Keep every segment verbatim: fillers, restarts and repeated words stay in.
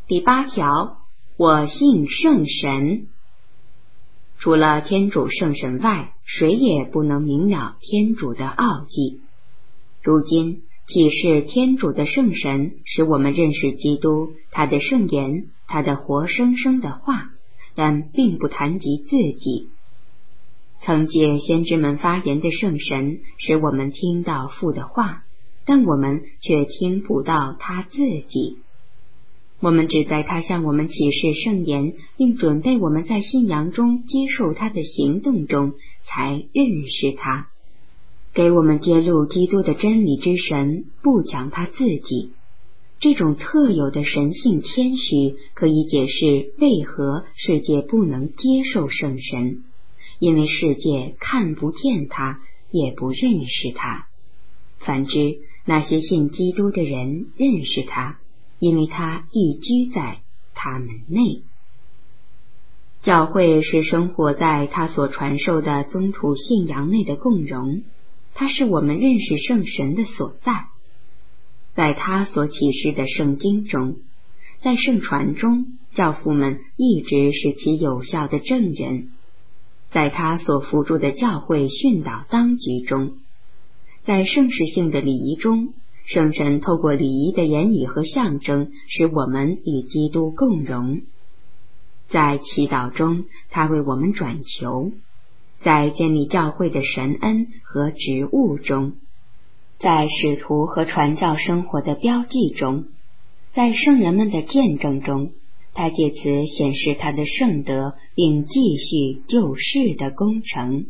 第八条，我信圣神。除了天主圣神外，谁也不能明了天主的奥迹。如今启示天主的圣神，使我们认识基督，他的圣言，他的活生生的话，但并不谈及自己。曾借先知们发言的圣神，使我们听到父的话，但我们却听不到他自己。我们只在他向我们启示圣言，并准备我们在信仰中接受他的行动中，才认识他。给我们揭露基督的真理之神，不讲他自己。这种特有的神性谦虚，可以解释为何世界不能接受圣神，因为世界看不见他，也不认识他。反之，那些信基督的人认识他，因为他寓居在他们内。教会是生活在他所传授的宗徒信仰内的共融，它是我们认识圣神的所在。在他所启示的圣经中，在圣传中，教父们一直是其有效的证人。在他所辅助的教会训导当局中，在圣事性的礼仪中，圣神透过礼仪的言语和象征，使我们与基督共融。在祈祷中，他为我们转求；在建立教会的神恩和职务中，在使徒和传教生活的标记中，在圣人们的见证中，他借此显示他的圣德，并继续救世的工程。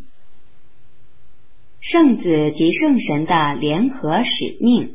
圣子及圣神的联合使命。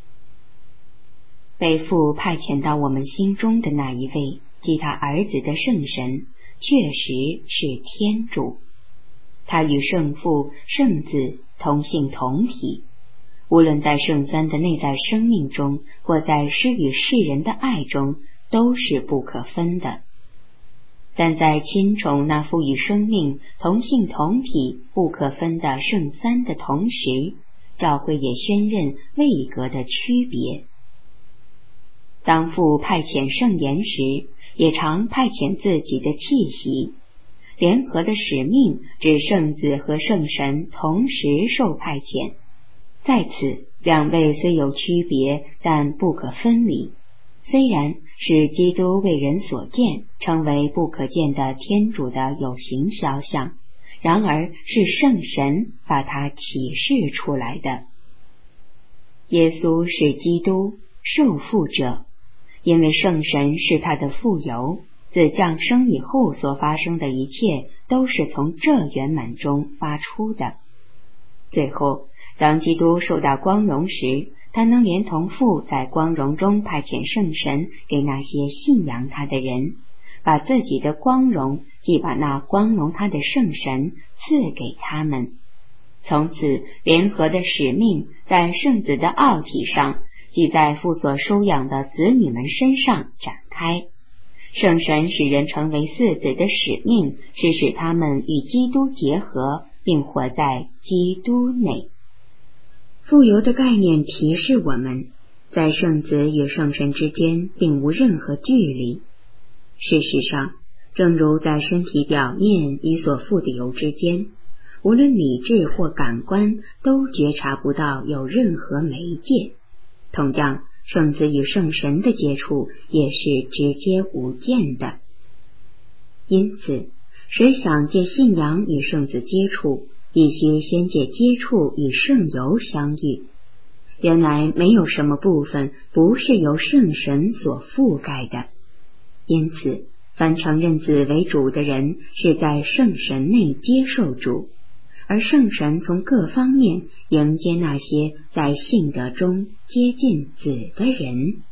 被父派遣到我们心中的那一位，即他儿子的圣神，确实是天主。他与圣父、圣子同性同体，无论在圣三的内在生命中，或在施与世人的爱中，都是不可分的。但在亲崇那赋予生命、同性同体、不可分的圣三的同时，教会也宣认位格的区别。当父派遣圣言时，也常派遣自己的气息。联合的使命指圣子和圣神同时受派遣。在此，两位虽有区别，但不可分离。虽然是基督为人所见，称为不可见的天主的有形肖像，然而是圣神把它启示出来的。耶稣是基督，受父者，因为圣神是他的父由，自降生以后所发生的一切都是从这圆满中发出的。最后，当基督受到光荣时，他能连同父在光荣中派遣圣神给那些信仰他的人，把自己的光荣，即把那光荣他的圣神赐给他们。从此，联合的使命在圣子的奥体上，即在父所收养的子女们身上展开。圣神使人成为嗣子的使命，是使他们与基督结合，并活在基督内。父由的概念提示我们，在圣子与圣神之间并无任何距离。事实上，正如在身体表面与所附的油之间，无论理智或感官都觉察不到有任何媒介，同样，圣子与圣神的接触也是直接无间的。因此，谁想借信仰与圣子接触，必须先借接触与圣油相遇。原来没有什么部分不是由圣神所覆盖的。因此，凡承认子为主的人，是在圣神内接受主，而圣神从各方面迎接那些在信德中接近子的人。